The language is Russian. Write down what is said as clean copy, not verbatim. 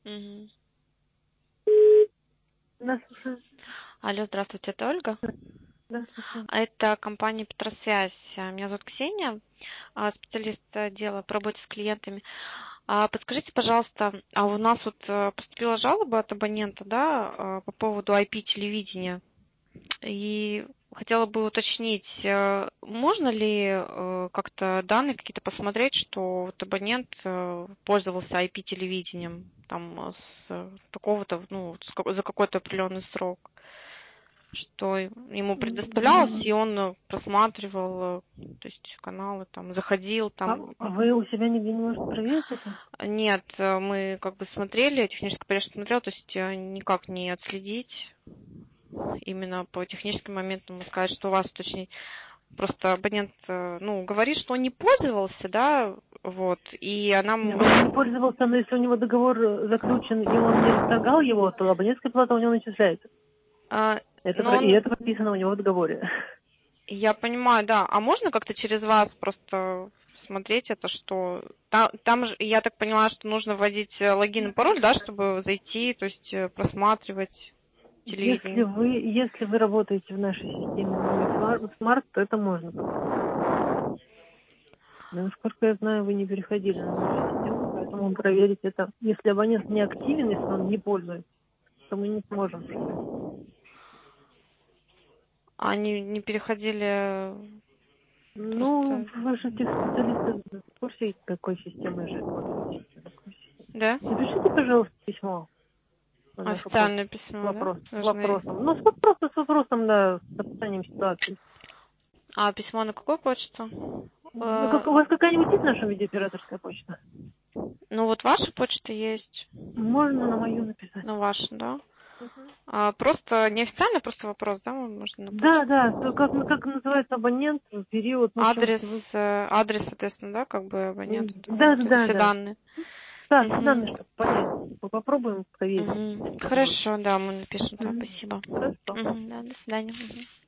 Мгм. Да, слушаю. Алло, здравствуйте, это Ольга. Да, слушаю. Это компания Петросвязь. Меня зовут Ксения, специалист отдела по работе с клиентами. Подскажите, пожалуйста, у нас вот поступила жалоба от абонента, да, по поводу IP-телевидения. И хотела бы уточнить, можно ли как-то данные какие-то посмотреть, что вот абонент пользовался IP-телевидением там с такого-то, ну, за какой-то определенный срок, что ему предоставлялось, и он просматривал, то есть каналы, там, заходил там. А вы у себя нигде не можете проверить это? Нет, мы как бы смотрели, технический порядок смотрел, то есть никак не отследить именно по техническим моментам и сказать, что у вас уточнить. Просто абонент, ну, говорит, что он не пользовался, да, вот, и она... Нет, он не пользовался, но если у него договор заключен, и он не расторгал его, то абонентская плата у него начисляется. Но И он... это прописано у него в договоре. Я понимаю, да. А можно как-то через вас просто смотреть это, что... Там же, я так поняла, что нужно вводить логин и пароль, да, чтобы зайти, то есть просматривать телевидение. Если вы работаете в нашей системе Smart, то это можно попробовать. Но, насколько я знаю, вы не переходили на нашу систему, поэтому проверить это. Если абонент не активен, если он не пользуется, то мы не сможем проверить. Они не переходили Ну, просто... ваши специалисты в курсе, какой системой же пользуетесь. Да? Напишите, пожалуйста, письмо на нашу почту Официальное с письмо, да? Должны... вопросом. Ну, с вопросом, да, с описанием ситуации. А письмо на какую почту? Ну, у вас какая-нибудь есть наша видеооператорская почта? Ну, вот ваша почта есть. Можно на мою написать. На вашу, да? Мгм. Просто неофициально, просто вопрос, да, можно на Да, почту? да, как называется абонент в период, ну, в общем, Адрес, соответственно, да, как бы абонента, там, да, вот это да, все да. данные. Да, все данные, Мгм. чтобы понять. Мы попробуем проверить. Хорошо, да, мы напишем, да, Мгм. спасибо. Хорошо. Да, до свидания. Мгм.